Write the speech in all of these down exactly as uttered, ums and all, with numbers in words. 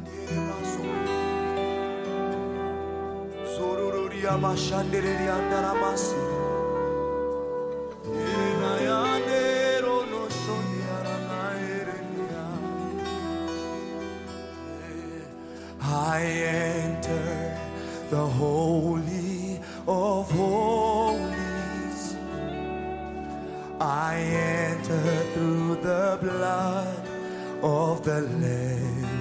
I enter the Holy of Holies. I enter through the blood of the Lamb.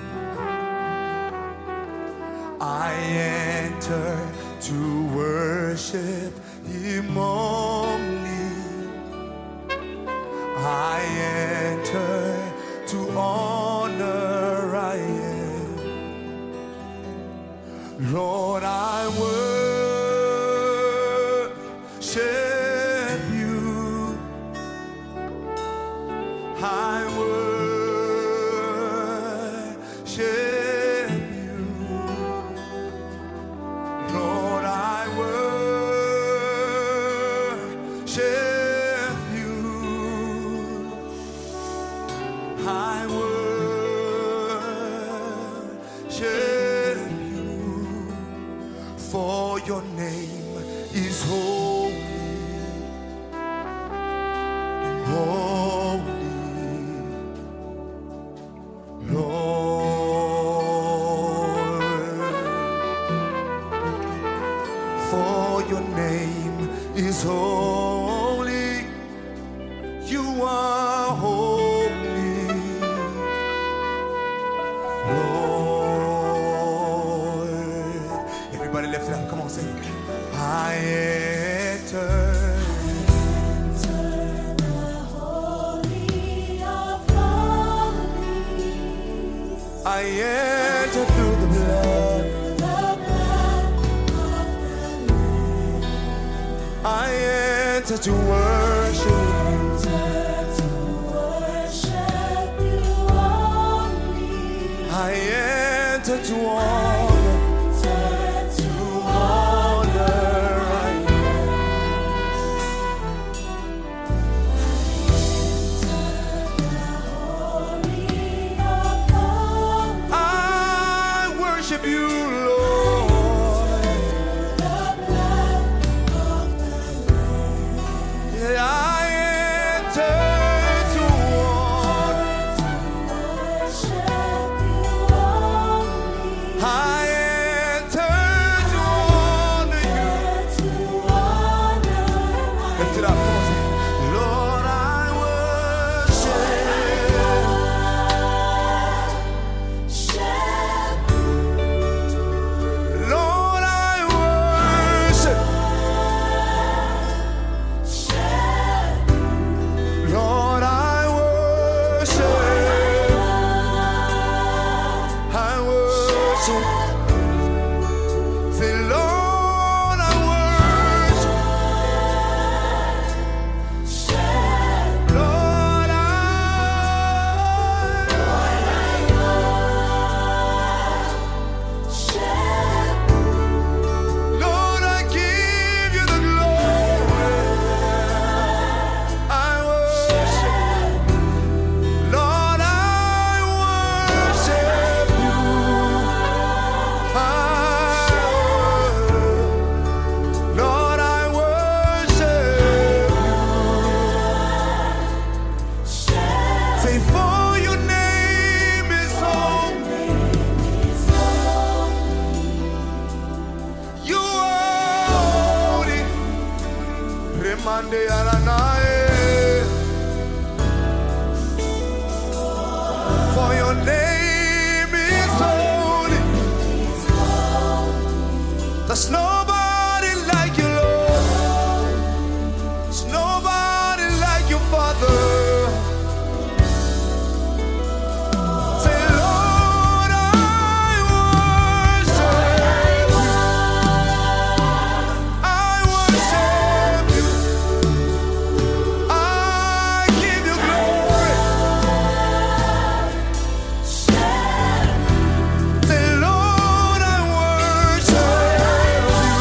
I enter to worship Him only. I enter to honor I am. Lord, I worship you. I worship you. Lord, I worship you. I worship you. For your name is holy, holy, Lord. For your name is holy, you are holy, Lord. Everybody lift it up, come on, sing. I enter. I enter through the blood. I enter to worship. I enter to honor. To honor I I worship you, Lord. Yeah, I enter to honor. I enter to honor you. Lift it up, come on, sing. Lord, I Lord, I worship. Lord, I worship. I worship. Say, Lord, I worship. Lord, I Lord, I give you the glory. I worship. Lord, I worship you. I Lord, I worship you. Say, for your name is holy. You are holy. Remande alanae. For your name is holy. There's nobody like you, Lord. There's nobody like you, Father. Say, Lord, I worship you. I worship you. I give you glory. Say, Lord, I worship you.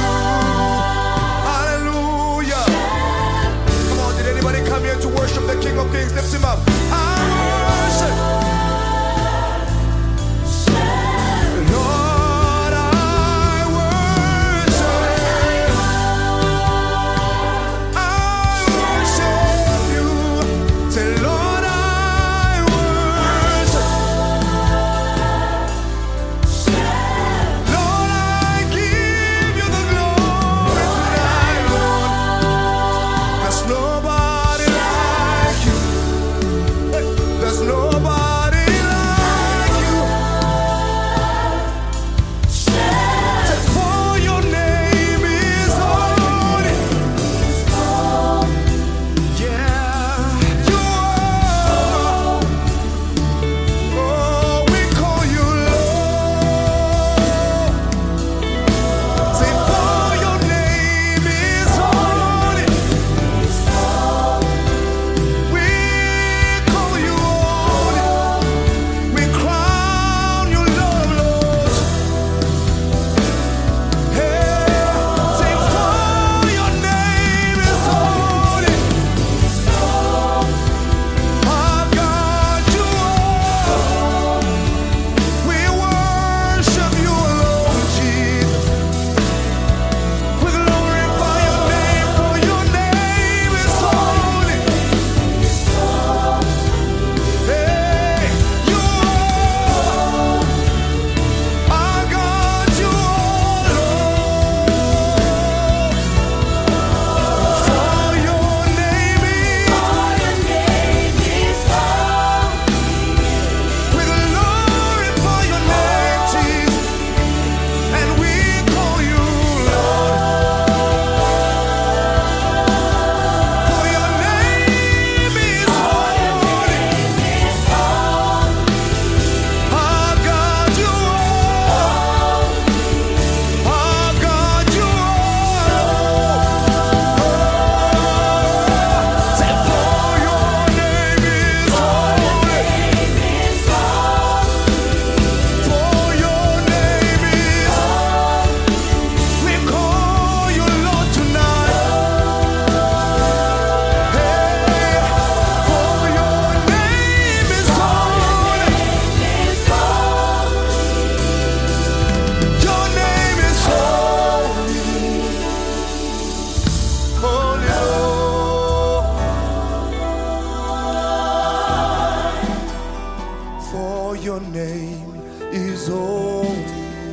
For your name is holy,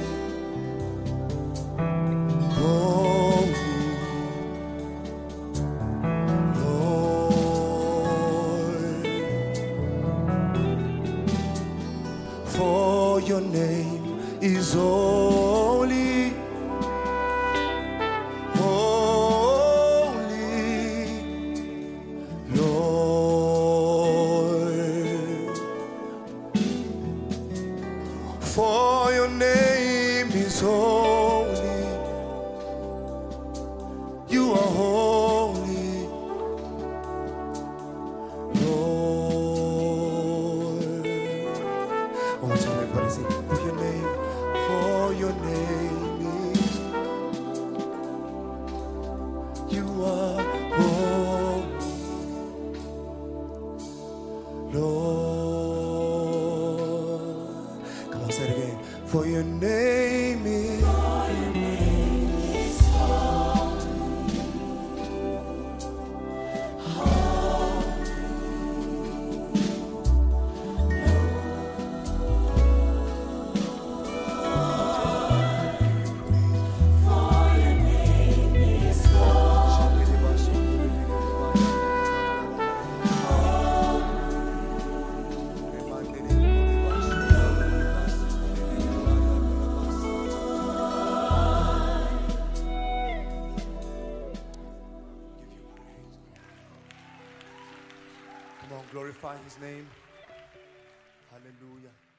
holy, Lord. For your name is holy, holy, Lord. For your name is holy, you are holy, Lord. One more time, everybody sing. For your name, for your name is, you are holy, Lord. Come on, say it again. For your name is, come on, glorify his name. Hallelujah.